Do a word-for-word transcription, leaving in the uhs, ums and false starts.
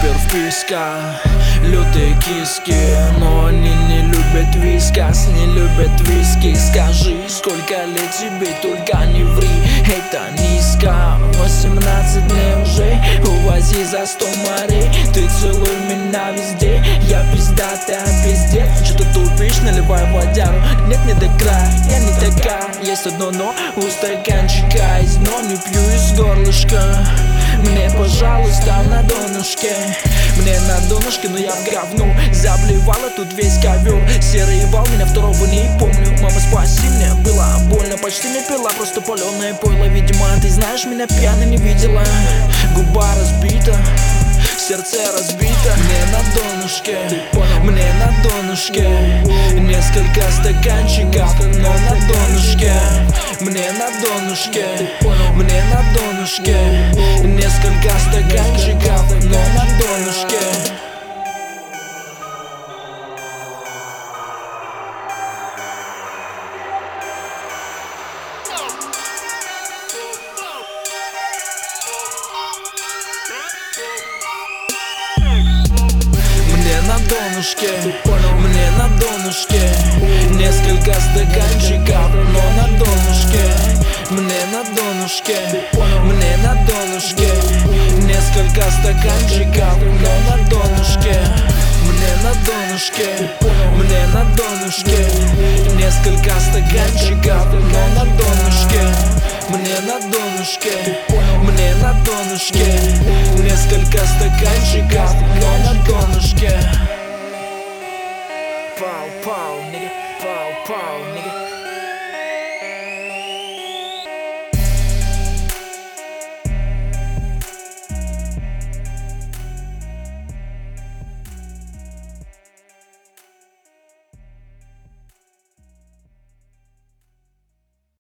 Супер вписка, лютые киски, но они не любят вискас, не любят виски. Скажи, сколько лет тебе, только не ври, это низко. Восемнадцать мне уже, увози за сто морей. Ты целуй меня везде, я пиздатая пиздец. Что ты тупишь, наливай водяру, нет, не до края, я не такая. Есть одно но у стаканчика, из дно не пью из горлышка. Мне, пожалуйста, на донышке, мне на донышке, но я в говну. Заблевала тут весь ковер, серый ебал, меня второго не помню. Мама, спаси, мне было больно, почти не пила, просто паленое пойло. Видимо, ты знаешь, меня пьяно не видела. Губа разбита, сердце разбито. Мне на донышке, мне на донышке, несколько стаканчиков, но на донышке. Мне на донышке, мне на донышке, несколько стаканчиков, но на донышке. Мне на донышке, мне на донышке, несколько стаканчиков, но на донышке. Мне на донышке, мне на донышке, несколько стаканчиков, но на донышке. Мне на донышке, мне на донышке, несколько стаканчиков, но на донышке. Мне на донышке, мне на донышке, несколько стаканчиков, но на донышке. Пау, пау, nigga, пау, пау, nigga.